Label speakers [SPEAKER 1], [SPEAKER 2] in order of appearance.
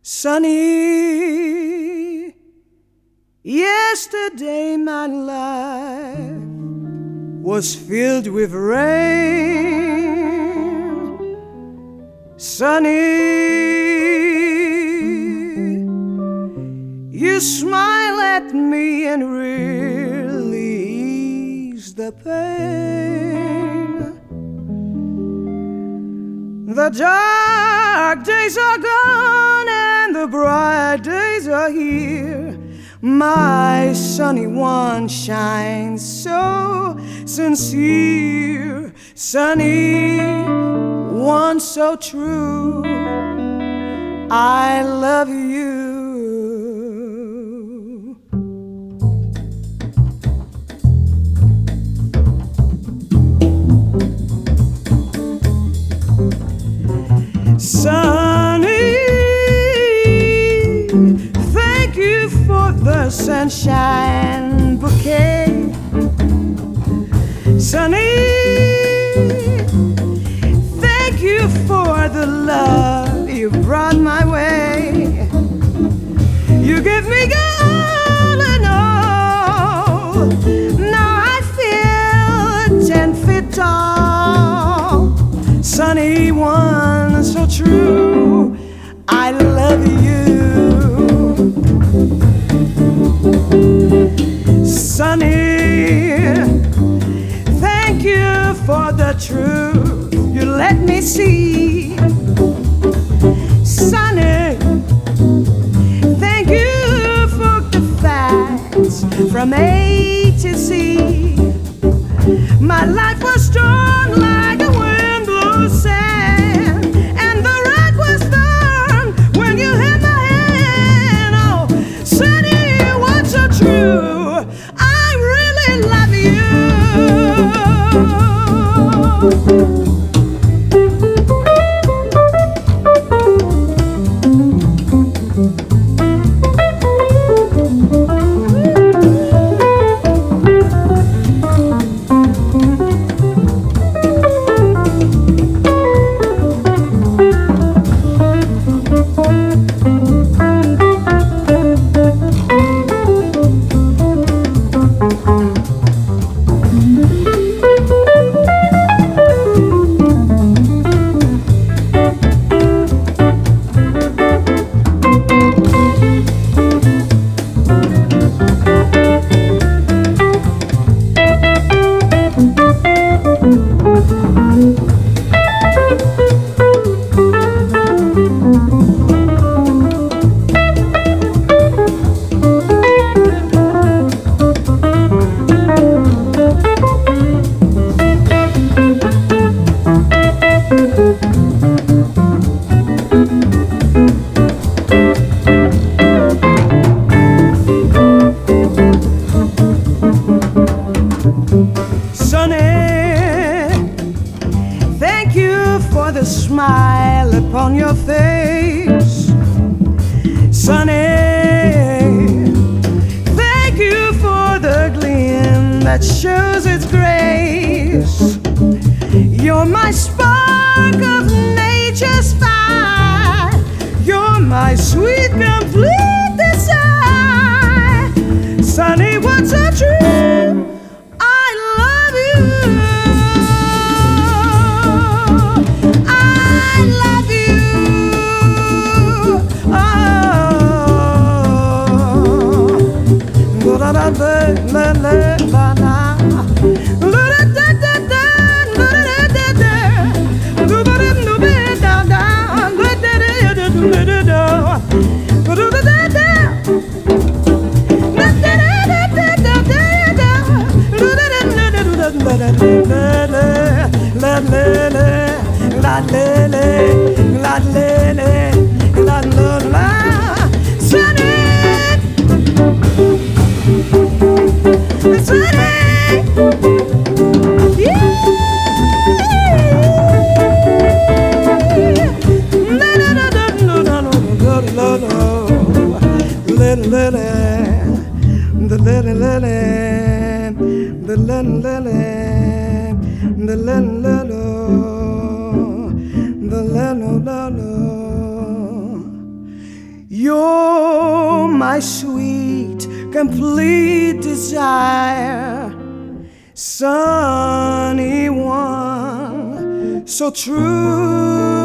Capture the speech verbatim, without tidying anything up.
[SPEAKER 1] Sunny, yesterday my life was filled with rain. Sunny, you smile at me and really ease the pain. The dark days are gone and the bright days are here. My sunny one shines so sincere. Sunny one so true, I love you. Sunny, thank you for the sunshine bouquet. Sunny, thank you for the love you brought my way. You give me all and all. Now I feel ten feet tall. Sunny one so true, I love you. Sunny, thank you for the truth you let me see. Sunny, thank you for the facts from A to Z. My life was torn like a wind blows sand, and the rock was firm when you held my hand. Oh, Sunny, what's so true? I really love you. Thank you for the smile upon your face. Sunny, thank you for the gleam that shows its grace. You're my spark of nature's fire. You're my sweet complete desire. Sunny, what's so true? I love you. You're my sweet, complete desire, sunny one, so true.